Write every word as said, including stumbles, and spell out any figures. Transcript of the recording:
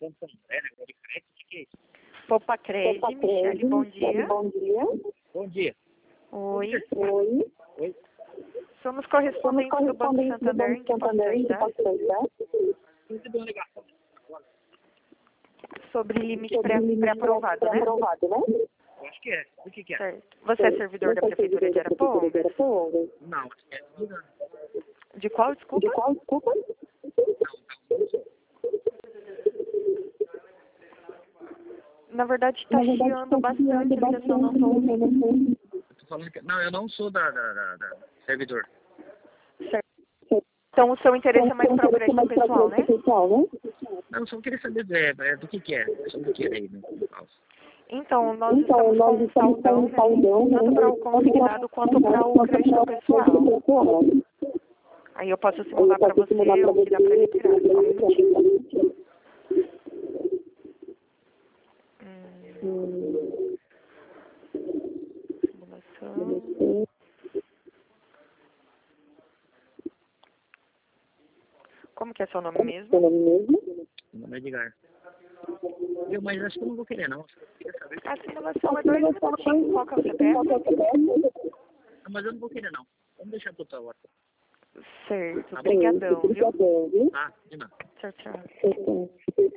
É, negócio de crédito, o que, que é isso? Popa Cred, Michele, bom dia. Bom dia. Bom dia. Oi. Oi. Oi. Somos correspondentes do Banco Santander, em que posso te ajudar? Recebi uma ligação agora. Sobre limite pré- pré-aprovado, né? Aprovado, né? Eu acho que é. O que, que é? Certo. Você é servidor da Prefeitura de Arapongas? Não, acho que é. Não, De qual, desculpa? De qual, desculpa? Na verdade, está chiando bastante a ligação, não estou ouvindo. eu tô falando que... Não, eu não sou da, da, da, da servidor. Certo. Então, o seu interesse é mais para o crédito pessoal, né? Não, eu só queria saber é, é, do que, que é. Sobre o que é aí, né? Então, nós Então, estamos nós com um estamos com saldão, um saldão, né? Tanto para o consignado quanto para o crédito pessoal. Aí eu posso simular para você o que dá para retirar. Só um minutinho. Hum. Simulação. Como que é seu nome mesmo? Seu nome mesmo? Meu nome é Edgar. Eu, mas acho que eu não vou querer, não. Quer saber? A simulação é dois minutinhos. Qual que é o C P F? Não, mas eu não vou querer, não. Vamos deixar pro outra hora. Certo. Obrigadão, viu? Tá, de nada. Tchau, tchau.